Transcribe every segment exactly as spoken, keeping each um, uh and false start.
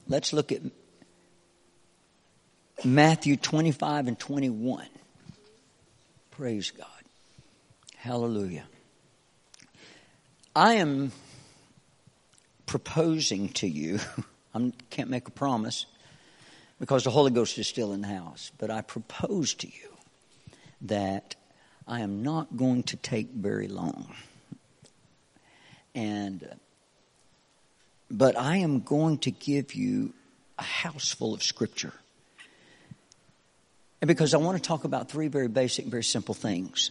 let's look at Matthew twenty-five and twenty-one. Praise God. Hallelujah. I am proposing to you, I can't make a promise because the Holy Ghost is still in the house, but I propose to you that I am not going to take very long. And, but I am going to give you a house full of Scripture. And because I want to talk about three very basic, very simple things.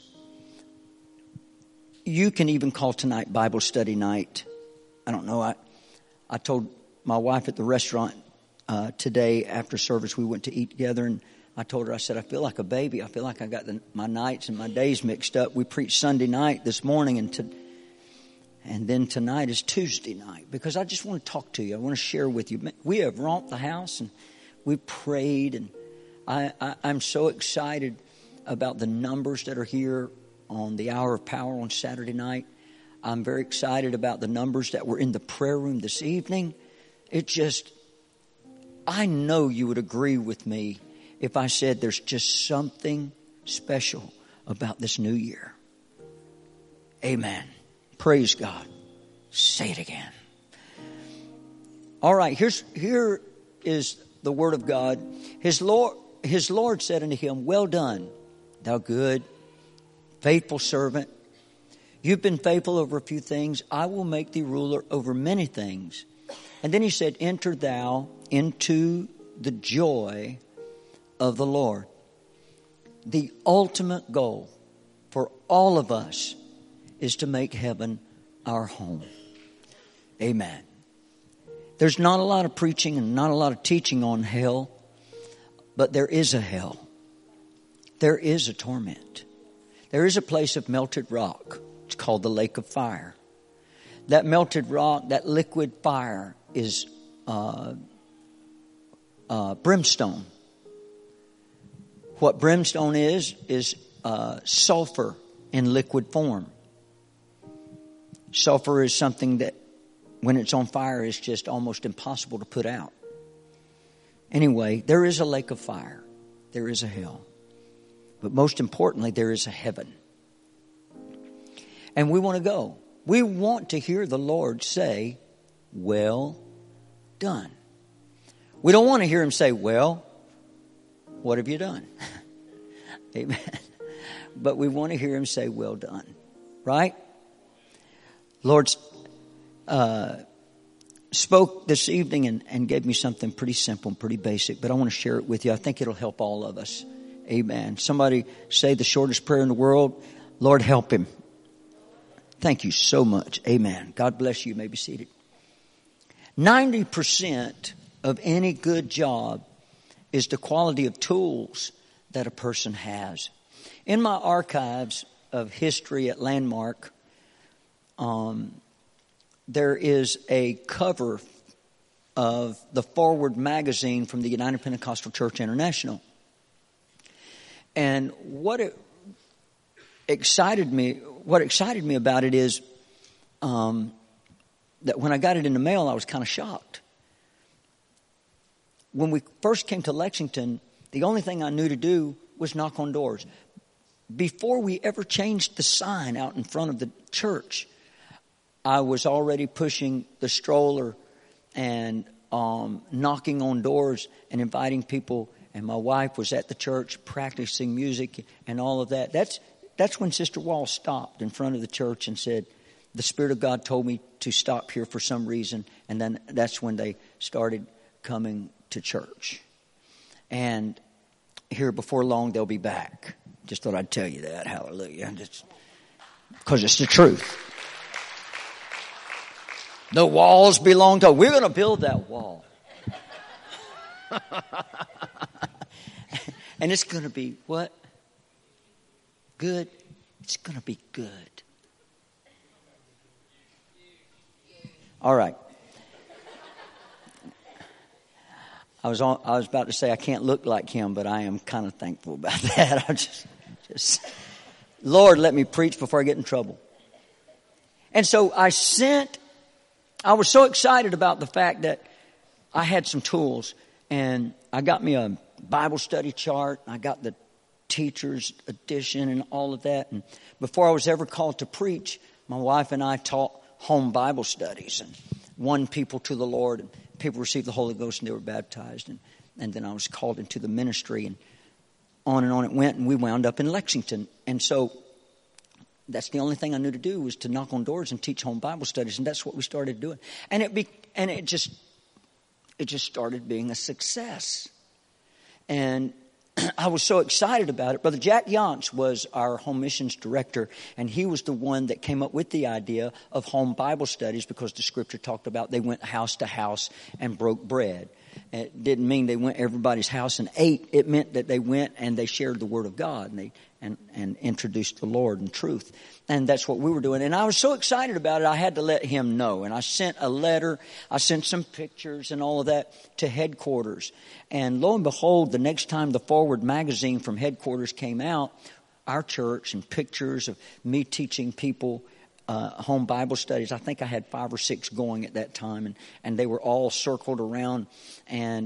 You can even call tonight Bible study night. I don't know. I, I told my wife at the restaurant uh, today after service, we went to eat together, and I told her, I said, I feel like a baby. I feel like I got the, my nights and my days mixed up. We preached Sunday night this morning, and to, and then tonight is Tuesday night, because I just want to talk to you. I want to share with you. We have romped the house, and we prayed, and I, I, I'm so excited about the numbers that are here on the Hour of Power on Saturday night. I'm very excited about the numbers that were in the prayer room this evening. It just, I know you would agree with me if I said there's just something special about this new year. Amen. Praise God. Say it again. All right, here's here is the word of God. His Lord, his Lord said unto him, well done, thou good, faithful servant. You've been faithful over a few things. I will make thee ruler over many things. And then he said, enter thou into the joy of the Lord. The ultimate goal for all of us is to make heaven our home. Amen. There's not a lot of preaching and not a lot of teaching on hell, but there is a hell. There is a torment. There is a place of melted rock. It's called the lake of fire. That melted rock, that liquid fire is uh, uh, brimstone. What brimstone is, is uh, sulfur in liquid form. Sulfur is something that when it's on fire is just almost impossible to put out. Anyway, there is a lake of fire. There is a hell. But most importantly, there is a heaven. And we want to go. We want to hear the Lord say, well done. We don't want to hear him say, well, what have you done? Amen. But we want to hear him say, well done. Right? Lord uh, spoke this evening and, and gave me something pretty simple and pretty basic, but I want to share it with you. I think it'll help all of us. Amen. Somebody say the shortest prayer in the world. Lord, help him. Thank you so much. Amen. God bless you. You may be seated. ninety percent of any good job is the quality of tools that a person has. In my archives of history at Landmark, um, there is a cover of the Forward magazine from the United Pentecostal Church International. And what it excited me, what excited me about it is um, that when I got it in the mail, I was kind of shocked. When we first came to Lexington, the only thing I knew to do was knock on doors. Before we ever changed the sign out in front of the church, I was already pushing the stroller and um, knocking on doors and inviting people. And my wife was at the church practicing music and all of that. That's that's when Sister Wall stopped in front of the church and said, the Spirit of God told me to stop here for some reason. And then that's when they started coming to church. And here before long, they'll be back. Just thought I'd tell you that. Hallelujah. Just because it's the truth. The walls belong to, we're going to build that wall. And it's going to be what? Good. It's going to be good. All right. I was on, I was about to say I can't look like him, but I am kind of thankful about that. I just, just, Lord, let me preach before I get in trouble. And so I sent, I was so excited about the fact that I had some tools, and I got me a Bible study chart. I got the teacher's edition and all of that. And before I was ever called to preach, my wife and I taught home Bible studies and won people to the Lord. And people received the Holy Ghost and they were baptized. And, and then I was called into the ministry, and on and on it went. And we wound up in Lexington. And so that's the only thing I knew to do, was to knock on doors and teach home Bible studies. And that's what we started doing. And it be, and it just it just started being a success. And I was so excited about it. Brother Jack Yonts was our home missions director, and he was the one that came up with the idea of home Bible studies, because the scripture talked about they went house to house and broke bread. It didn't mean they went everybody's house and ate. It meant that they went and they shared the word of God, and they and, and introduced the Lord in truth. And that's what we were doing. And I was so excited about it, I had to let him know. And I sent a letter, I sent some pictures and all of that to headquarters. And lo and behold, the next time the Forward magazine from headquarters came out, our church, and pictures of me teaching people uh, home Bible studies. I think I had five or six going at that time, and, and they were all circled around. And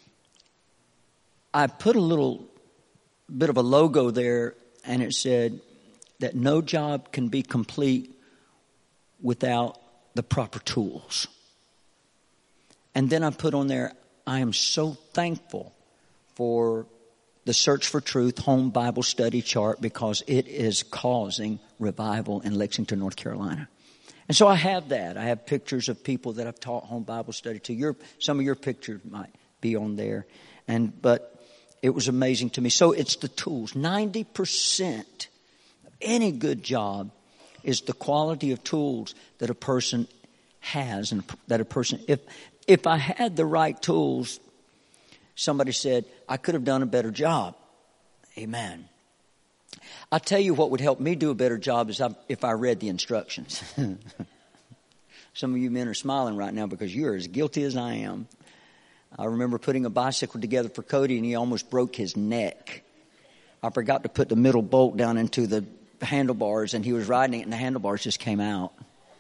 I put a little bit of a logo there, and it said that no job can be complete without the proper tools. And then I put on there, I am so thankful for the Search for Truth home Bible study chart, because it is causing revival in Lexington, North Carolina. And so I have that. I have pictures of people that I've taught home Bible study to. Your, some of your pictures might be on there. And but it was amazing to me. So it's the tools. ninety percent of any good job is the quality of tools that a person has, and that a person, if if I had the right tools, somebody said, I could have done a better job. Amen. I'll tell you what would help me do a better job is if I read the instructions. Some of you men are smiling right now because you're as guilty as I am. I remember putting a bicycle together for Cody, and he almost broke his neck. I forgot to put the middle bolt down into the handlebars, and he was riding it, and the handlebars just came out.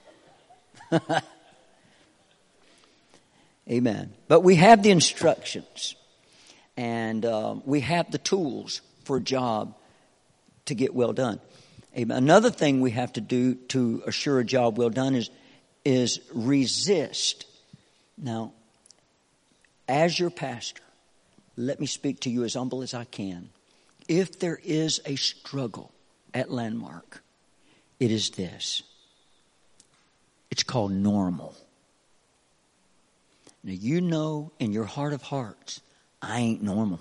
Amen. But we have the instructions, and um, we have the tools for a job to get well done. Amen. Another thing we have to do to assure a job well done is is resist. Now, as your pastor, let me speak to you as humble as I can. If there is a struggle at Landmark, it is this. It's called normal. Now, you know in your heart of hearts, I ain't normal.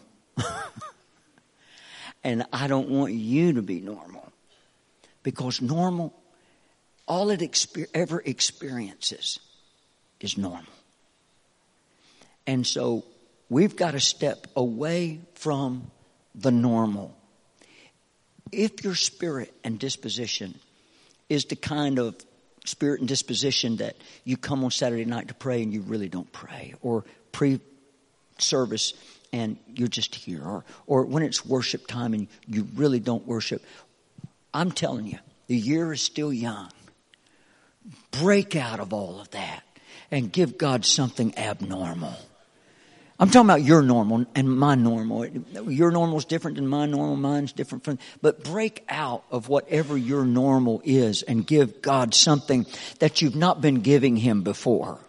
And I don't want you to be normal. Because normal, all it exper- ever experiences is normal. And so we've got to step away from the normal. If your spirit and disposition is the kind of spirit and disposition that you come on Saturday night to pray and you really don't pray, or pre-service and you're just here, or, or when it's worship time and you really don't worship, I'm telling you, the year is still young. Break out of all of that and give God something abnormal. I'm talking about your normal and my normal. Your normal is different than my normal. Mine's different from... But break out of whatever your normal is and give God something that you've not been giving Him before.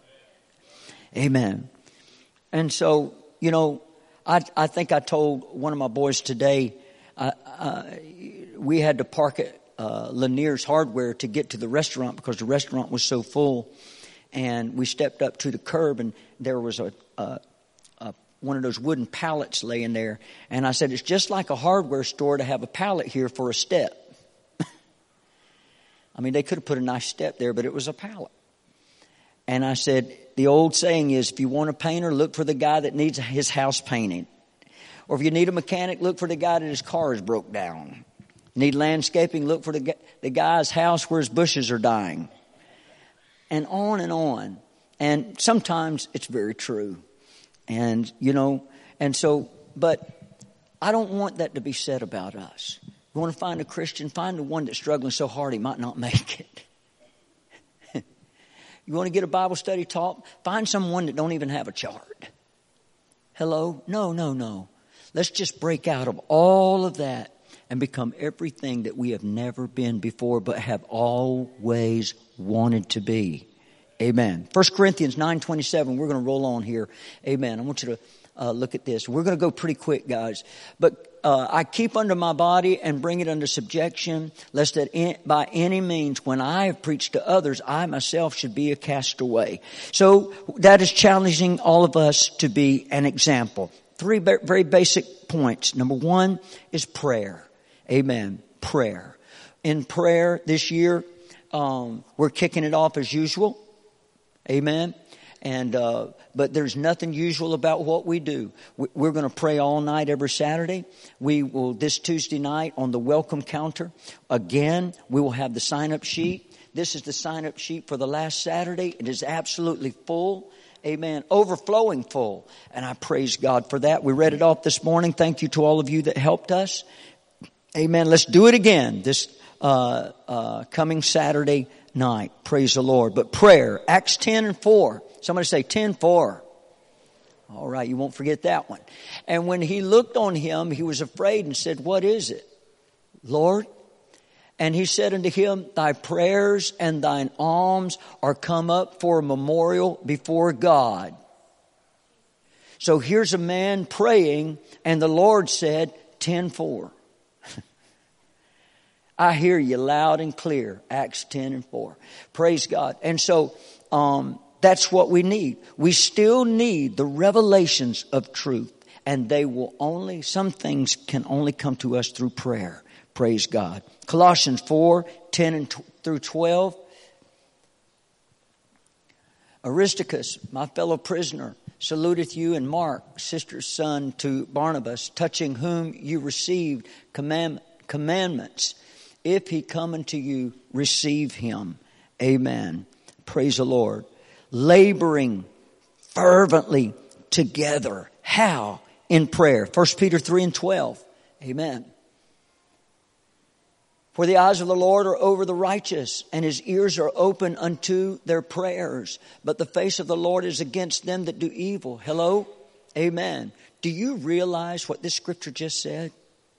Amen. And so, you know, I, I think I told one of my boys today, uh, uh, we had to park at uh, Lanier's Hardware to get to the restaurant because the restaurant was so full. And we stepped up to the curb, and there was a... a one of those wooden pallets laying there. And I said, it's just like a hardware store to have a pallet here for a step. I mean, they could have put a nice step there, but it was a pallet. And I said, the old saying is, if you want a painter, look for the guy that needs his house painted. Or if you need a mechanic, look for the guy that his car is broke down. Need landscaping, look for the, the guy's house where his bushes are dying. And on and on. And sometimes it's very true. And, you know, and so, but I don't want that to be said about us. You want to find a Christian, find the one that's struggling so hard he might not make it. You want to get a Bible study taught? Find someone that don't even have a chart. Hello? No, no, no. Let's just break out of all of that and become everything that we have never been before but have always wanted to be. Amen. First Corinthians nine twenty-seven. We're going to roll on here. Amen. I want you to uh, look at this. We're going to go pretty quick, guys. But uh, I keep under my body and bring it under subjection, lest that in, by any means, when I have preached to others, I myself should be a castaway. So that is challenging all of us to be an example. Three very basic points. Number one is prayer. Amen. Prayer. In prayer this year, um, we're kicking it off as usual. Amen. And, uh, but there's nothing usual about what we do. We're going to pray all night every Saturday. We will, this Tuesday night on the welcome counter, again, we will have the sign up sheet. This is the sign up sheet for the last Saturday. It is absolutely full. Amen. Overflowing full. And I praise God for that. We read it off this morning. Thank you to all of you that helped us. Amen. Let's do it again this, uh, uh, coming Saturday night. Praise the Lord. But prayer, Acts ten and four. Somebody say ten four. All right, you won't forget that one. And when he looked on him, he was afraid and said, what is it, Lord? And he said unto him, thy prayers and thine alms are come up for a memorial before God. So here's a man praying, and the Lord said ten four. I hear you loud and clear. Acts ten and four. Praise God. And so, um, that's what we need. We still need the revelations of truth. And they will only, some things can only come to us through prayer. Praise God. Colossians four, ten and through twelve. Aristarchus, my fellow prisoner, saluteth you, and Mark, sister's son to Barnabas, touching whom you received command, commandments. If he come unto you, receive him. Amen. Praise the Lord. Laboring fervently together. How? In prayer. First Peter three and twelve. Amen. For the eyes of the Lord are over the righteous, and his ears are open unto their prayers. But the face of the Lord is against them that do evil. Hello? Amen. Do you realize what this scripture just said?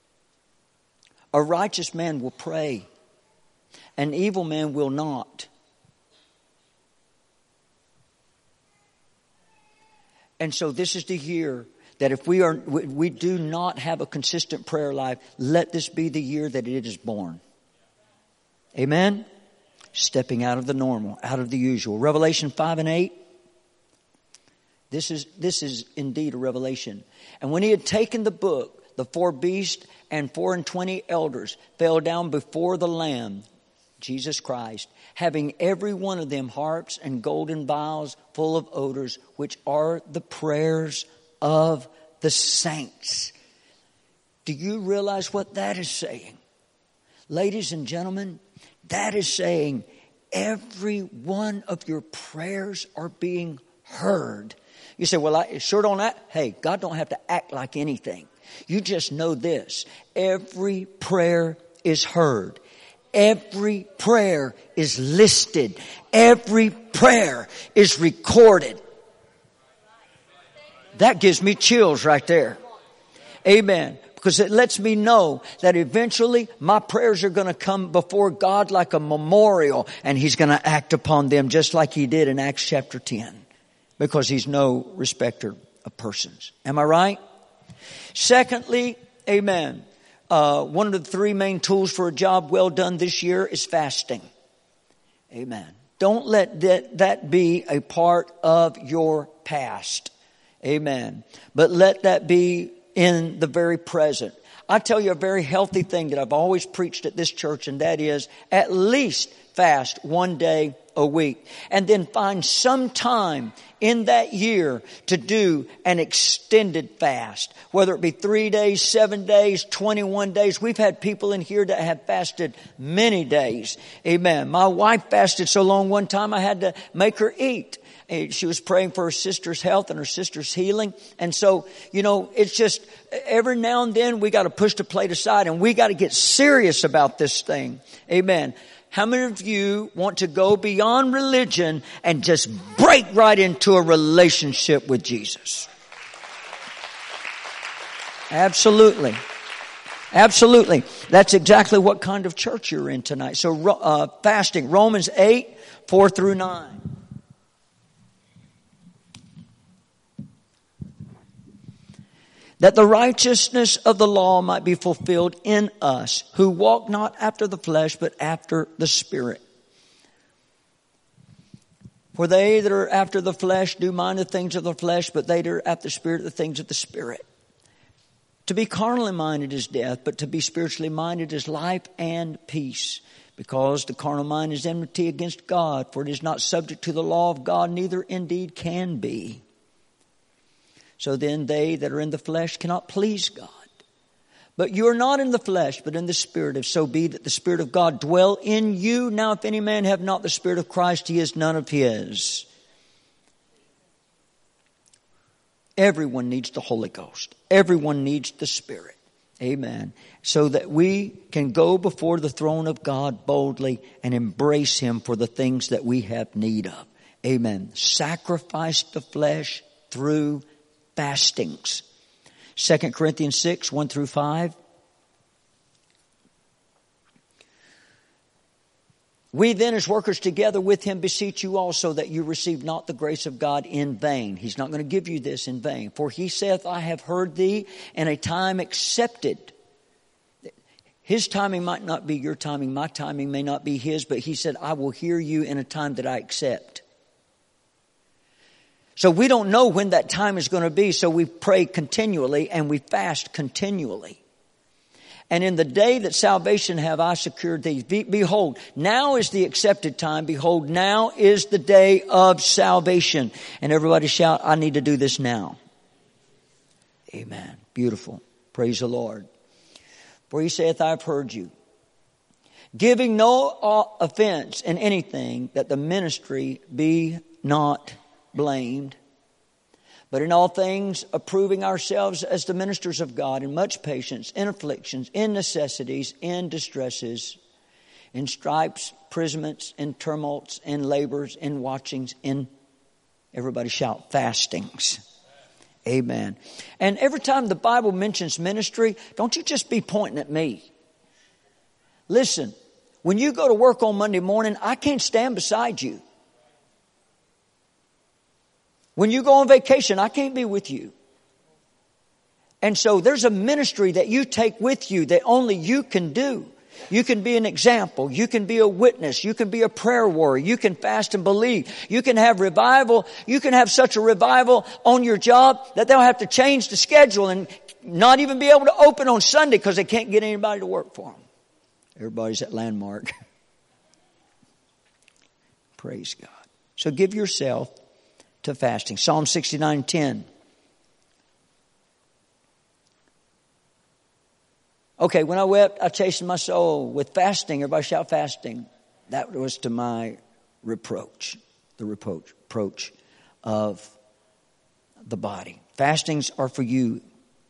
A righteous man will pray. An evil man will not. And so this is the year that if we are, we do not have a consistent prayer life, let this be the year that it is born. Amen? Stepping out of the normal, out of the usual. Revelation five and eight. This is, this is indeed a revelation. And when he had taken the book, the four beasts and four and twenty elders fell down before the Lamb, Jesus Christ, having every one of them harps and golden vials full of odors, which are the prayers of the saints. Do you realize what that is saying? Ladies and gentlemen, that is saying every one of your prayers are being heard. You say, well, I sure don't act. Hey, God don't have to act like anything. You just know this. Every prayer is heard. Every prayer is listed. Every prayer is recorded. That gives me chills right there. Amen. Because it lets me know that eventually my prayers are going to come before God like a memorial, and he's going to act upon them just like he did in Acts chapter ten. Because he's no respecter of persons. Am I right? Secondly, amen. Uh, one of the three main tools for a job well done this year is fasting. Amen. Don't let that, that be a part of your past. Amen. But let that be in the very present. I tell you a very healthy thing that I've always preached at this church, and that is at least fast one day a week. And then find some time in that year to do an extended fast. Whether it be three days, seven days, twenty-one days. We've had people in here that have fasted many days. Amen. My wife fasted so long one time I had to make her eat. She was praying for her sister's health and her sister's healing. And so, you know, it's just every now and then we got to push the plate aside and we got to get serious about this thing. Amen. How many of you want to go beyond religion and just break right into a relationship with Jesus? Absolutely. Absolutely. That's exactly what kind of church you're in tonight. So uh, fasting, Romans eight, four through nine. That the righteousness of the law might be fulfilled in us, who walk not after the flesh, but after the Spirit. For they that are after the flesh do mind the things of the flesh, but they that are after the Spirit, the things of the Spirit. To be carnally minded is death, but to be spiritually minded is life and peace. Because the carnal mind is enmity against God, for it is not subject to the law of God, neither indeed can be. So then they that are in the flesh cannot please God. But you are not in the flesh, but in the Spirit, if so be that the Spirit of God dwell in you. Now if any man have not the Spirit of Christ, he is none of his. Everyone needs the Holy Ghost. Everyone needs the Spirit. Amen. So that we can go before the throne of God boldly and embrace Him for the things that we have need of. Amen. Sacrifice the flesh through fastings. Second Corinthians six, one through five. We then as workers together with Him beseech you also that you receive not the grace of God in vain. He's not going to give you this in vain. For He saith, I have heard thee in a time accepted. His timing might not be your timing. My timing may not be His. But He said, I will hear you in a time that I accept. So we don't know when that time is going to be. So we pray continually and we fast continually. And in the day that salvation have I secured thee. Be- behold, now is the accepted time. Behold, now is the day of salvation. And everybody shout, I need to do this now. Amen. Beautiful. Praise the Lord. For He saith, I have heard you. Giving no offense in anything, that the ministry be not blamed. But in all things, approving ourselves as the ministers of God, in much patience, in afflictions, in necessities, in distresses, in stripes, imprisonments, in tumults, in labors, in watchings, in, everybody shout, fastings. Amen. And every time the Bible mentions ministry, don't you just be pointing at me. Listen, when you go to work on Monday morning, I can't stand beside you. When you go on vacation, I can't be with you. And so there's a ministry that you take with you that only you can do. You can be an example. You can be a witness. You can be a prayer warrior. You can fast and believe. You can have revival. You can have such a revival on your job that they'll have to change the schedule and not even be able to open on Sunday because they can't get anybody to work for them. Everybody's at Landmark. Praise God. So give yourself to fasting. Psalm sixty-nine ten. Okay, when I wept, I chastened my soul with fasting. Everybody shout fasting. That was to my reproach. The reproach, reproach of the body. Fastings are for you.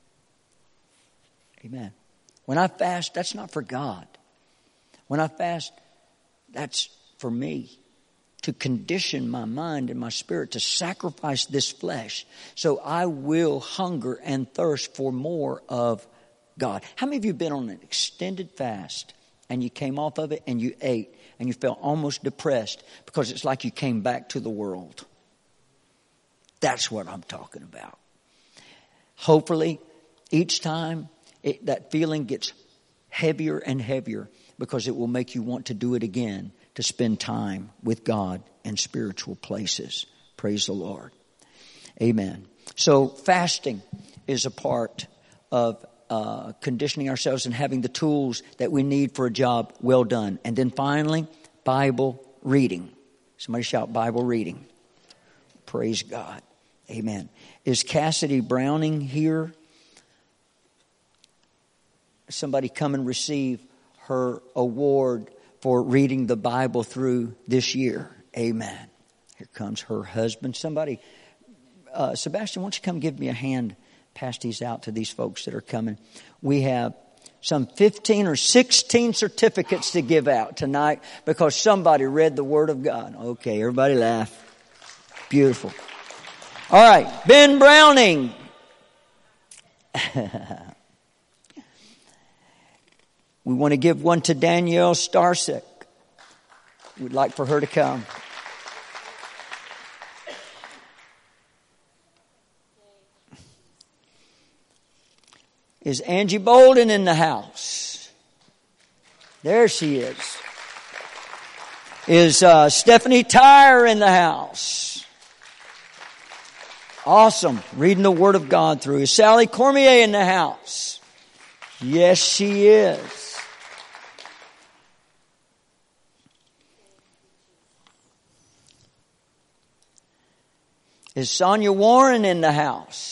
Amen. When I fast, that's not for God. When I fast, that's for me. To condition my mind and my spirit to sacrifice this flesh so I will hunger and thirst for more of God. How many of you have been on an extended fast and you came off of it and you ate and you felt almost depressed because it's like you came back to the world? That's what I'm talking about. Hopefully, each time it, that feeling gets heavier and heavier because it will make you want to do it again. To spend time with God in spiritual places. Praise the Lord. Amen. So fasting is a part of uh, conditioning ourselves and having the tools that we need for a job well done. And then finally, Bible reading. Somebody shout Bible reading. Praise God. Amen. Is Cassidy Browning here? Somebody come and receive her award for reading the Bible through this year. Amen. Here comes her husband. Somebody, uh, Sebastian, why don't you come give me a hand, pass these out to these folks that are coming. We have some fifteen or sixteen certificates to give out tonight because somebody read the Word of God. Okay, everybody laugh. Beautiful. All right, Ben Browning. We want to give one to Danielle Starsek. We'd like for her to come. Is Angie Bolden in the house? There she is. Is uh, Stephanie Tyre in the house? Awesome. Reading the Word of God through. Is Sally Cormier in the house? Yes, she is. Is Sonia Warren in the house?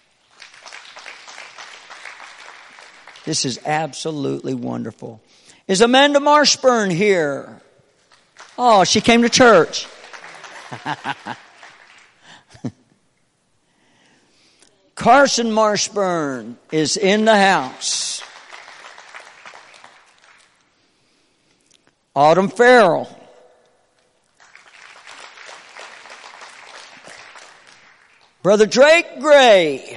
This is absolutely wonderful. Is Amanda Marshburn here? Oh, she came to church. Carson Marshburn is in the house. Autumn Farrell. Brother Drake Gray.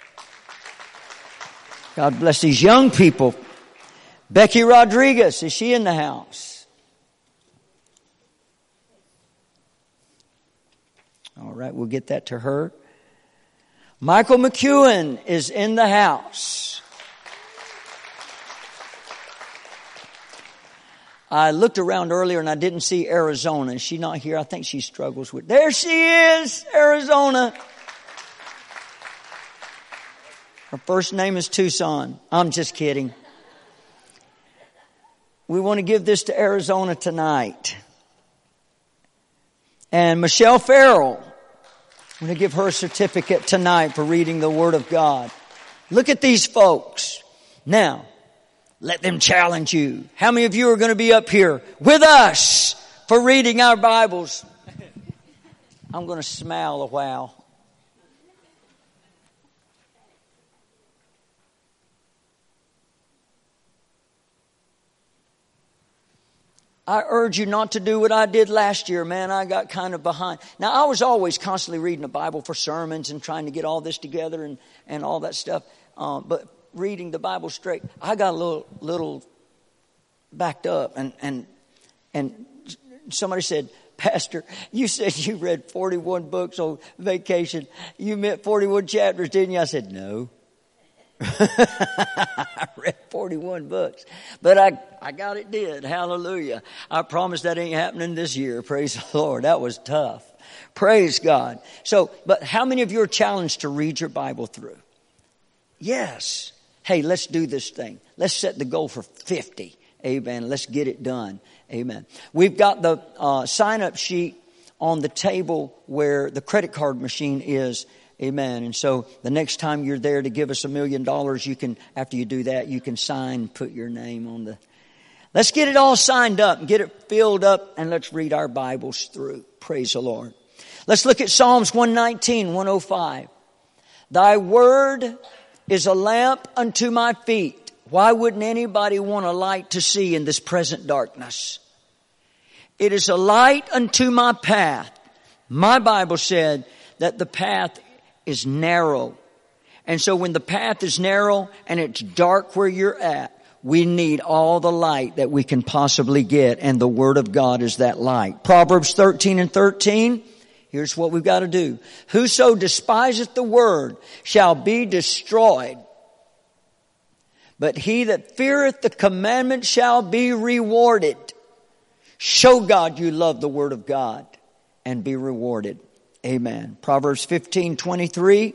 God bless these young people. Becky Rodriguez, is she in the house? All right, we'll get that to her. Michael McEwen is in the house. I looked around earlier and I didn't see Arizona. Is she not here? I think she struggles with... There she is, Arizona. Her first name is Tucson. I'm just kidding. We want to give this to Arizona tonight. And Michelle Farrell, I'm going to give her a certificate tonight for reading the Word of God. Look at these folks. Now, let them challenge you. How many of you are going to be up here with us for reading our Bibles? I'm going to smile a while. I urge you not to do what I did last year, man. I got kind of behind. Now, I was always constantly reading the Bible for sermons and trying to get all this together and, and all that stuff. Uh, but reading the Bible straight, I got a little little backed up. And, and, and somebody said, Pastor, you said you read forty-one books on vacation. You meant forty-one chapters, didn't you? I said, no. I read forty-one books, but I, I got it did. Hallelujah. I promise that ain't happening this year. Praise the Lord. That was tough. Praise God. So, but how many of you are challenged to read your Bible through? Yes. Hey, let's do this thing. Let's set the goal for fifty. Amen. Let's get it done. Amen. We've got the uh, sign-up sheet on the table where the credit card machine is. Amen. And so the next time you're there to give us a million dollars, you can, after you do that, you can sign, put your name on the... Let's get it all signed up and get it filled up, and let's read our Bibles through. Praise the Lord. Let's look at Psalms one nineteen, one oh five. Thy word is a lamp unto my feet. Why wouldn't anybody want a light to see in this present darkness? It is a light unto my path. My Bible said that the path is narrow. And so when the path is narrow and it's dark where you're at, we need all the light that we can possibly get. And the Word of God is that light. Proverbs thirteen and thirteen. Here's what we've got to do. Whoso despiseth the word shall be destroyed. But he that feareth the commandment shall be rewarded. Show God you love the Word of God and be rewarded. Amen. Proverbs fifteen twenty-three.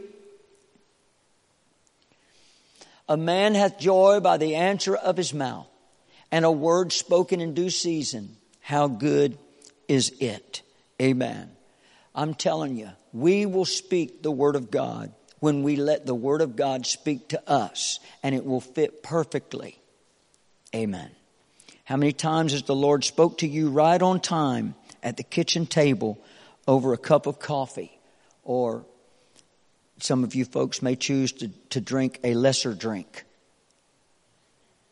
A man hath joy by the answer of his mouth, and a word spoken in due season. How good is it? Amen. I'm telling you, we will speak the Word of God when we let the Word of God speak to us, and it will fit perfectly. Amen. How many times has the Lord spoke to you right on time at the kitchen table over a cup of coffee? Or some of you folks may choose to, to drink a lesser drink.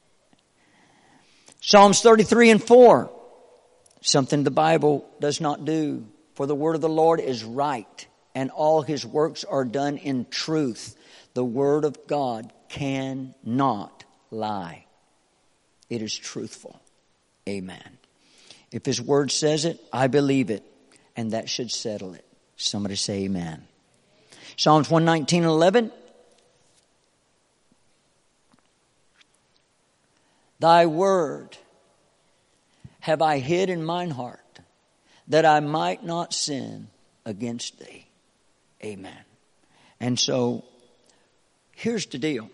Psalms thirty-three and four. Something the Bible does not do. For the word of the Lord is right, and all his works are done in truth. The word of God cannot lie. It is truthful. Amen. If his word says it, I believe it. And that should settle it. Somebody say amen. Psalms one nineteen and eleven. Thy word have I hid in mine heart, that I might not sin against thee. Amen. And so, here's the deal.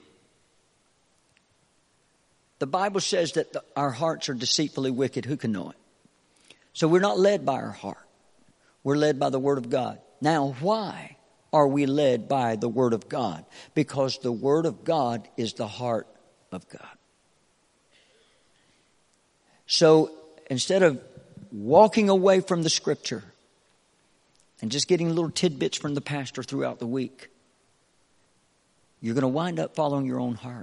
The Bible says that the, our hearts are deceitfully wicked. Who can know it? So we're not led by our heart. We're led by the Word of God. Now, why are we led by the Word of God? Because the Word of God is the heart of God. So, instead of walking away from the Scripture and just getting little tidbits from the pastor throughout the week, you're going to wind up following your own heart.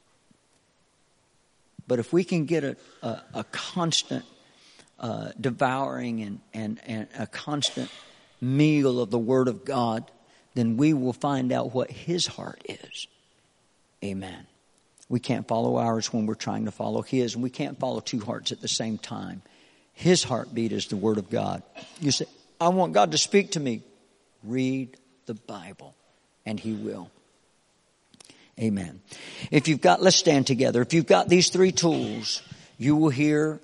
But if we can get a, a, a constant uh, devouring and, and, and a constant meal of the Word of God, then we will find out what His heart is. Amen. We can't follow ours when we're trying to follow His, and we can't follow two hearts at the same time. His heartbeat is the Word of God. You say, I want God to speak to me. Read the Bible, and He will. Amen. If you've got, let's stand together. If you've got these three tools, you will hear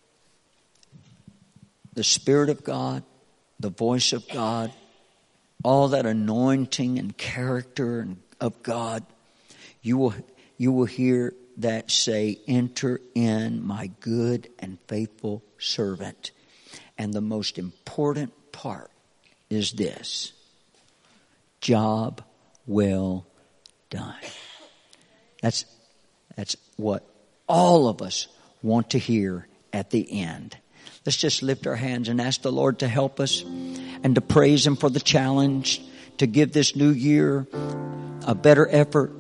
the Spirit of God, the voice of God, all that anointing and character of God. You will, you will hear that say, enter in, my good and faithful servant. And the most important part is this: job well done. That's, that's what all of us want to hear at the end. Let's just lift our hands and ask the Lord to help us and to praise Him for the challenge to give this new year a better effort.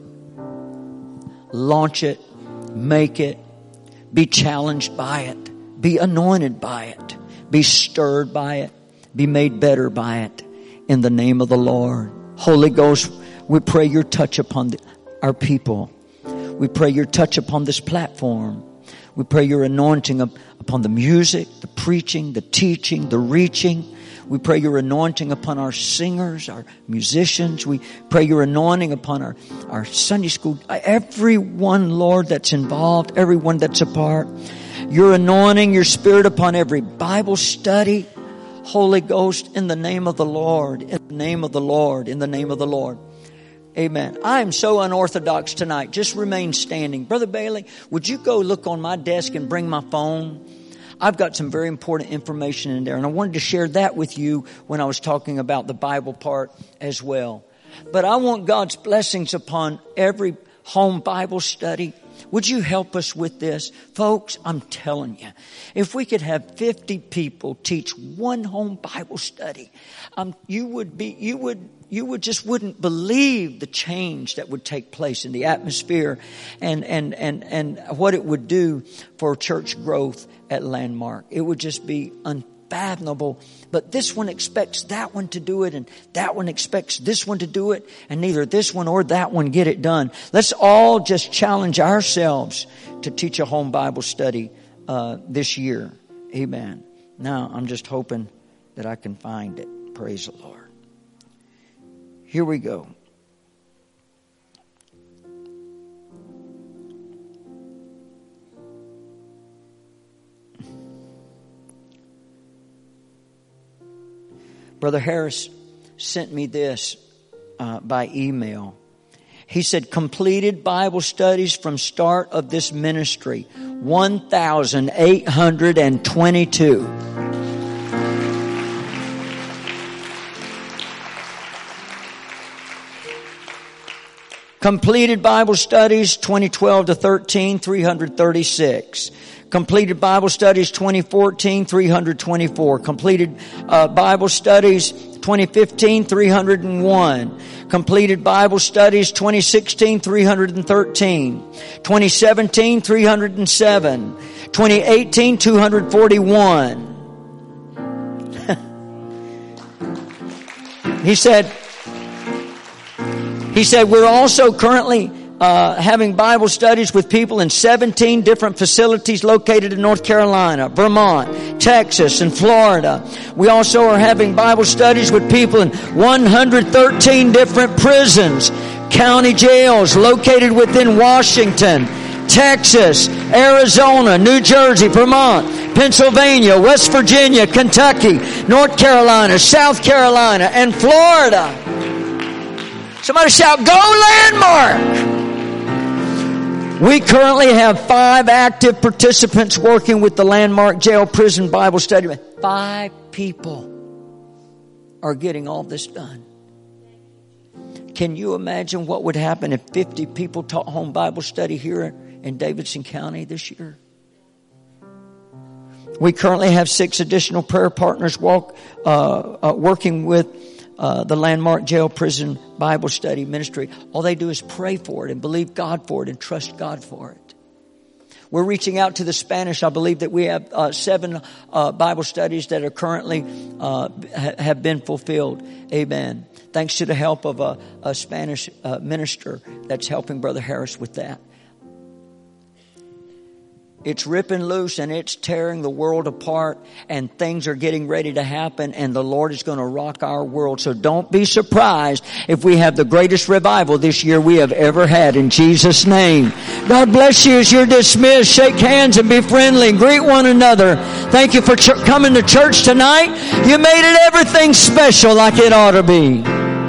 Launch it, make it, be challenged by it, be anointed by it, be stirred by it, be made better by it in the name of the Lord. Holy Ghost, we pray your touch upon the, our people. We pray your touch upon this platform. We pray your anointing upon the music, the preaching, the teaching, the reaching. We pray your anointing upon our singers, our musicians. We pray your anointing upon our, our Sunday school. Everyone, Lord, that's involved, everyone that's a part. Your anointing, your Spirit upon every Bible study. Holy Ghost, in the name of the Lord, in the name of the Lord, in the name of the Lord. Amen. I am so unorthodox tonight. Just remain standing. Brother Bailey, would you go look on my desk and bring my phone? I've got some very important information in there, and I wanted to share that with you when I was talking about the Bible part as well. But I want God's blessings upon every home Bible study. Would you help us with this? Folks, I'm telling you, if we could have fifty people teach one home Bible study, um, you would be, you would, you would just wouldn't believe the change that would take place in the atmosphere and, and, and, and what it would do for church growth at Landmark. It would just be unfathomable. But this one expects that one to do it, and that one expects this one to do it, and neither this one or that one get it done. Let's all just challenge ourselves to teach a home Bible study uh, this year. Amen. Now, I'm just hoping that I can find it. Praise the Lord. Here we go. Brother Harris sent me this uh, by email. He said, completed Bible studies from start of this ministry, one thousand eight hundred twenty-two. Completed Bible studies twenty twelve to thirteen, three hundred thirty-six. Completed Bible studies twenty fourteen, three hundred twenty-four. Completed uh, Bible studies twenty fifteen, three hundred one. Completed Bible studies twenty sixteen, three hundred thirteen. twenty seventeen, three hundred seven. twenty eighteen, two hundred forty-one. He said, he said, we're also currently uh, having Bible studies with people in seventeen different facilities located in North Carolina, Vermont, Texas, and Florida. We also are having Bible studies with people in one hundred thirteen different prisons, county jails located within Washington, Texas, Arizona, New Jersey, Vermont, Pennsylvania, West Virginia, Kentucky, North Carolina, South Carolina, and Florida. Somebody shout, "Go Landmark!" We currently have five active participants working with the Landmark Jail Prison Bible Study. Five people are getting all this done. Can you imagine what would happen if fifty people taught home Bible study here in Davidson County this year? We currently have six additional prayer partners walk, uh, uh, working with uh, the Landmark Jail Prison Bible Study Ministry. All they do is pray for it and believe God for it and trust God for it. We're reaching out to the Spanish. I believe that we have uh, seven uh, Bible studies that are currently uh, ha- have been fulfilled. Amen. Thanks to the help of a, a Spanish uh, minister that's helping Brother Harris with that. It's ripping loose and it's tearing the world apart, and things are getting ready to happen, and the Lord is going to rock our world. So don't be surprised if we have the greatest revival this year we have ever had, in Jesus' name. God bless you as you're dismissed. Shake hands and be friendly and greet one another. Thank you for ch- coming to church tonight. You made it everything special like it ought to be.